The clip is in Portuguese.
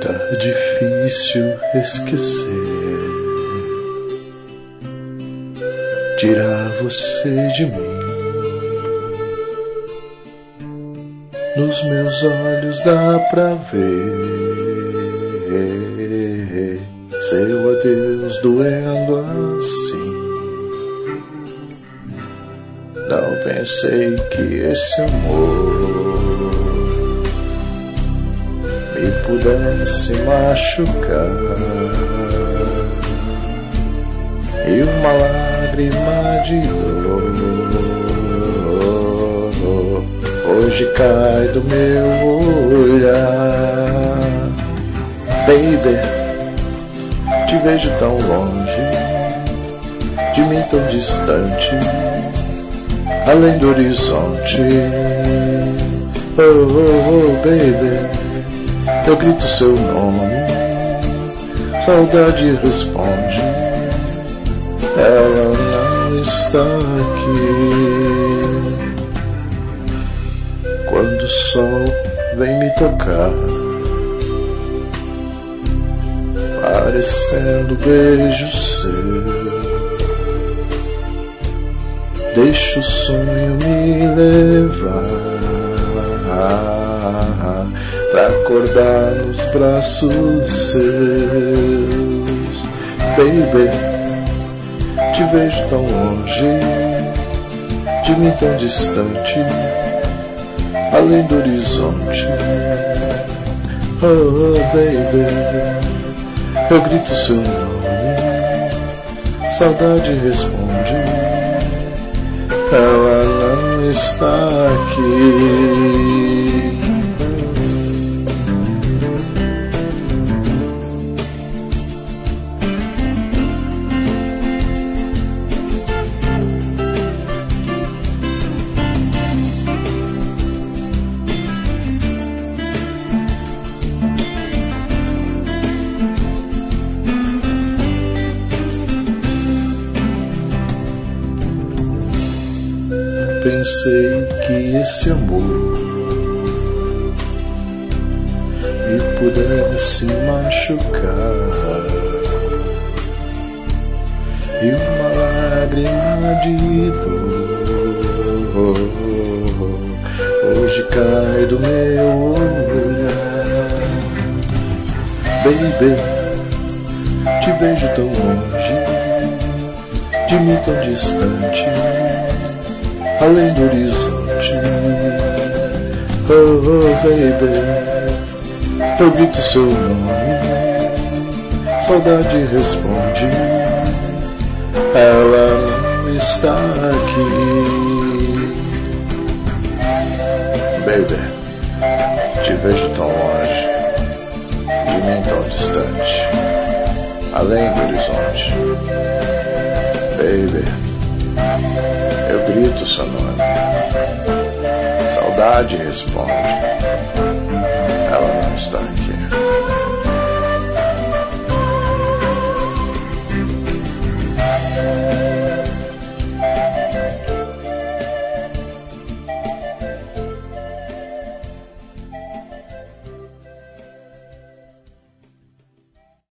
Tá difícil esquecer, tirar você de mim. Nos meus olhos dá pra ver seu adeus doendo assim. Não pensei que esse amor me pudesse machucar, e uma lágrima de dor hoje cai do meu olhar. Baby, te vejo tão longe, de mim tão distante, além do horizonte. Oh, oh, oh, baby, eu grito seu nome, saudade responde, ela não está aqui. Quando o sol vem me tocar, parecendo beijo seu, deixa o sonho me levar pra acordar nos braços seus. Baby, te vejo tão longe, de mim tão distante, além do horizonte. Oh, baby, eu grito seu nome, saudade responde, ela não está aqui. Pensei que esse amor me pudesse machucar, e uma lágrima de dor hoje cai do meu olhar. Baby, te vejo tão longe, de mim tão distante, além do horizonte. Oh, oh, baby, eu grito seu nome, saudade responde, ela não está aqui. Baby, te vejo tão longe, de mim tão distante, além do horizonte. Baby, eu grito seu nome, saudade responde, ela não está aqui.